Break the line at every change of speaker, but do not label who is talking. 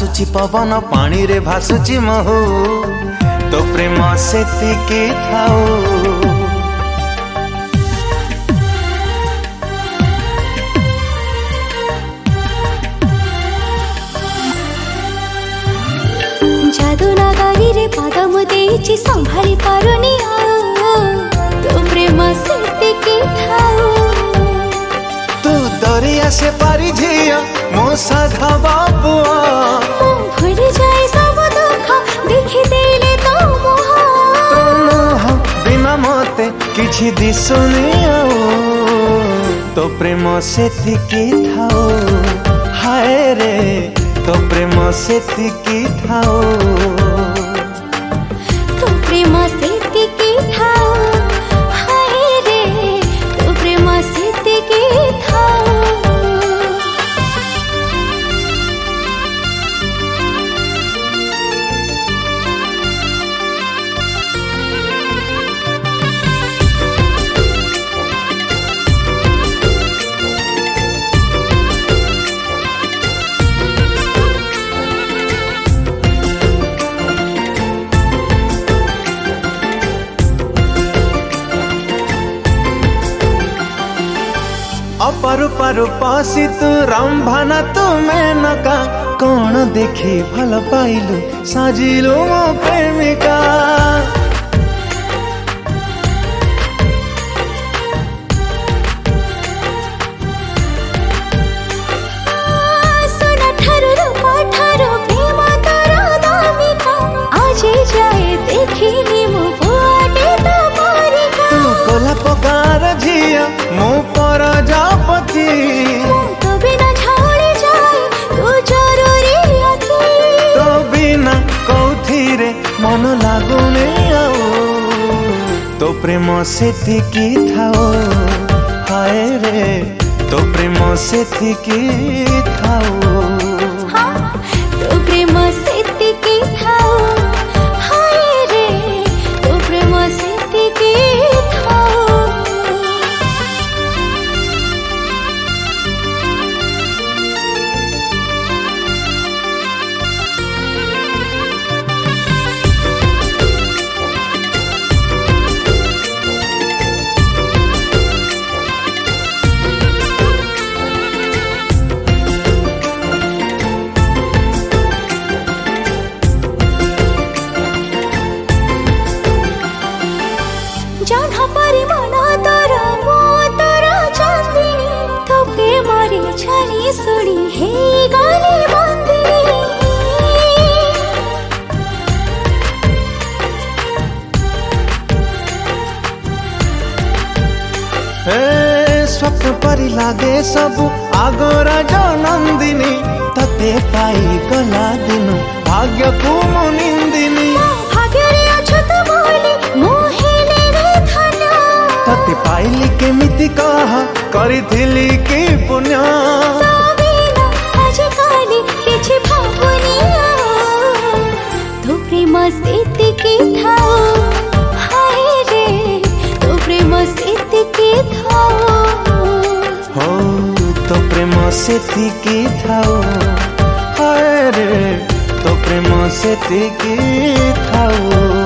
भासुची पवन पानी रे भासुची महू तो प्रेम सेतिकी थाऊ।
जादू नगरी रे पाद मु देइछि संभाली पारुनी तो प्रेम सेतिकी थाऊ।
तू दरिया से पारी झिया मो साधा बाबुआ
भूल जाए सब दुख देखि देले तो मोह
बिना मते किछि दिसुनी तो प्रेम सेतिकी थाऊ। हाय रे तो प्रेम सेतिकी थाऊ।
तो प्रेम सेतिकी थाऊ। हाय रे तो प्रेम सेतिकी थाऊ।
अपारु पारु पासी तू रंभाना तू मेनका कौन देखी भल पाइलु साजिलु मो प्रेमिका।
सोना ठारू रूपा ठारू प्रेम तोरा दामिका आजे जाए देखिनी मो बुआटे तो परिका।
तू कोला पकार झिया मो पर जापति
तो बिना छाड़े जाए तू जरूरी अति।
तो बिना कौथी रे मन लागुने तो प्रेम सेतिकी थाऊ। हाय रे तो प्रेम सेतिकी थाऊ।
तो प्रेम सेतिकी थाऊ। हाय रे तो प्रेम सेतिकी थाऊ। जाना पारी मना तोरा मो तोरा चांदनी तो प्रेमरी छानी सुनी हे गाली बंदिनी।
स्वप्न परी लागे सबु आगोरा जो नंदिनी तते पाई गला दिनु भाग्य को मो निंदिनी।
भाग्य रे अछत बोली मोहेले रे धन्य
तते पाइली केमिति कह करिथिली की पुण्य।
तो बिना आज काली किछि भावुनी तो प्रेम सेतिकी थाऊ। हाय रे तो प्रेम सेतिकी थाऊ।
हो तो प्रेम सेतिकी थाऊ। हाय रे तो प्रेम सेतिकी थाऊ।